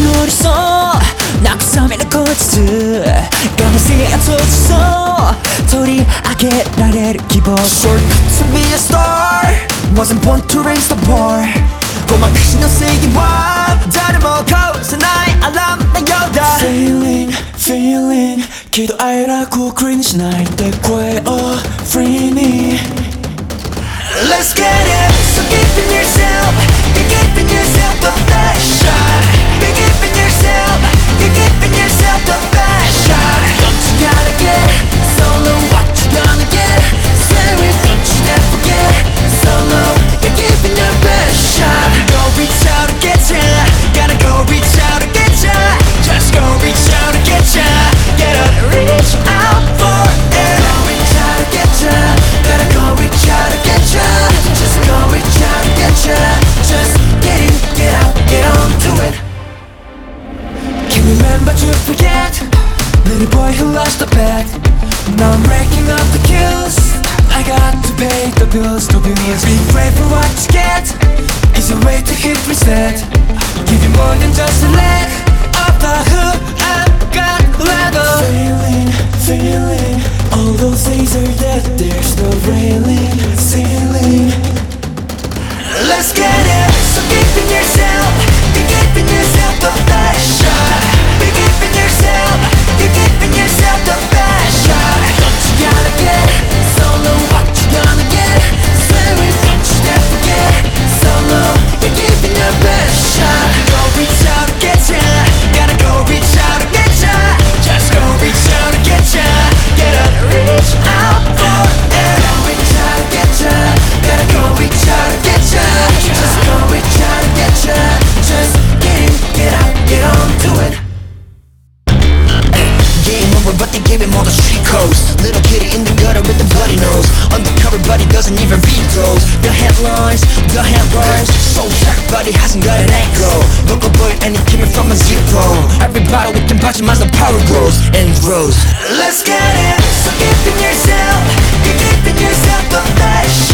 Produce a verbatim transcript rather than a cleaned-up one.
乗りそう慰めの口実がませや閉じそう取り上げられる希望 Short to be a star wasn't born to raise the bar ごまかしの正義は誰も壊せないアラームのようだ Feeling, feeling 喜怒哀楽をクリーンしないで声を Free me Let's get it So give in yourself You're giving yourself the best shot You're giving yourself You're giving yourself the best shot Don't you gotta get solo What you gonna get Say it, don't you never forget Solo You're giving your best shot Go reach out and get ya Gotta go reach out and get ya Just go reach out and get ya Gotta reach out for it Go reach out and get ya Gotta go reach out and get ya Just go reach out and get ya Just get in, get out, get on to it Can you remember to forget Little boy who lost the bet Now I'm racking up the kills I got to pay the bills to be honest Be brave for what you get Is a way to hit reset Give you more than just a leg Of the hood I've got leather Feeling, feeling all those days are dead there's no railing, ceiling Let's get it So give in yourself You're giving yourself the best shot You're giving yourself You're giving yourself the best shot Don't you gotta get solo What you gonna get Say it, don't you never forget Solo You're giving your best shot Go reach out and get ya Gotta go reach out and get ya Just go reach out and get ya Gotta reach out for it Go reach out and get ya Gotta go reach out and get ya Just go reach out and get ya Just get in, get out, get on to it Game over but they gave him all the street codes Little kitty in the gutter with the bloody nose Undercover but he doesn't even read those The headlines, the headlines So jacked but he hasn't got an ankle Local boy and he came from a zero Everybody we can punch him as the power grows and grows Let's get it So give in yourself You're giving yourself the best